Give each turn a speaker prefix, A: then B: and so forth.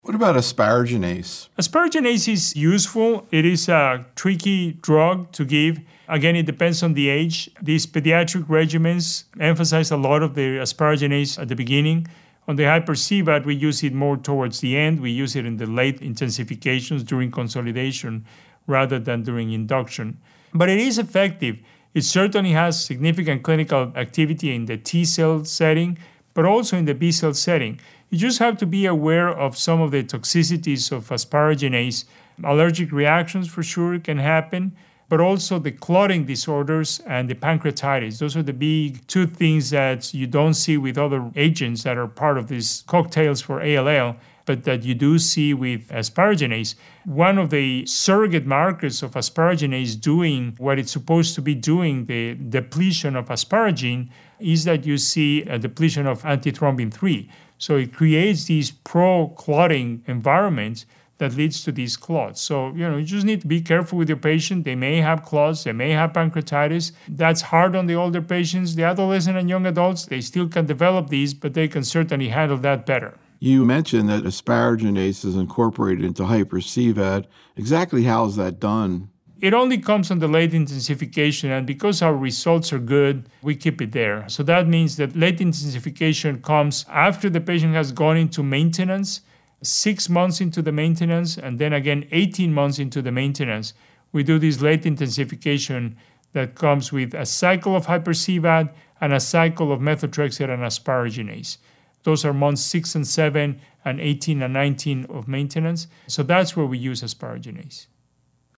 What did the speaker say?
A: What about asparaginase?
B: Asparaginase is useful. It is a tricky drug to give. Again, it depends on the age. These pediatric regimens emphasize a lot of the asparaginase at the beginning. On the hyper-CVAD, we use it more towards the end. We use it in the late intensifications during consolidation rather than during induction. But it is effective. It certainly has significant clinical activity in the T cell setting, but also in the B cell setting. You just have to be aware of some of the toxicities of asparaginase. Allergic reactions for sure can happen, but also the clotting disorders and the pancreatitis. Those are the big two things that you don't see with other agents that are part of these cocktails for ALL, but that you do see with asparaginase. One of the surrogate markers of asparaginase doing what it's supposed to be doing, the depletion of asparagine, is that you see a depletion of antithrombin 3. So it creates these pro-clotting environments that leads to these clots. So, you just need to be careful with your patient. They may have clots, they may have pancreatitis. That's hard on the older patients. The adolescent and young adults, they still can develop these, but they can certainly handle that better.
A: You mentioned that asparaginase is incorporated into hyper-CVAD. Exactly how is that done?
B: It only comes on the late intensification, and because our results are good, we keep it there. So that means that late intensification comes after the patient has gone into maintenance, 6 months into the maintenance, and then again 18 months into the maintenance. We do this late intensification that comes with a cycle of hyper-CVAD and a cycle of methotrexate and asparaginase. Those are months 6 and 7 and 18 and 19 of maintenance. So that's where we use asparaginase.